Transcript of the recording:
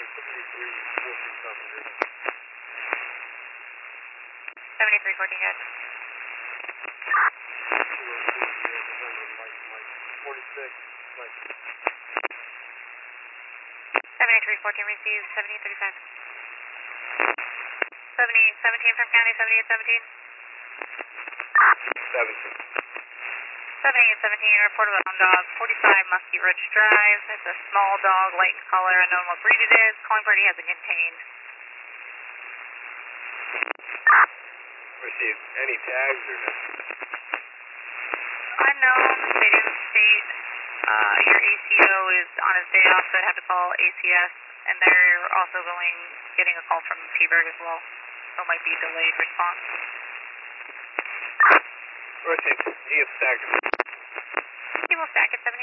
7314, guys. 7314, receive 7835. 7817 from county, 7817. 7817, report of a hound dog, 45 Muskie Ridge Drive. It's a small dog, light in color, unknown what breed it is. Calling party hasn't contained. Received. Any tags or no? Unknown, they didn't state. Your ACO is on his day off, so I'd have to call ACS, and they're also getting a call from T-Bird as well, so it might be delayed response. Received. He gets stacked. He will stack at 78.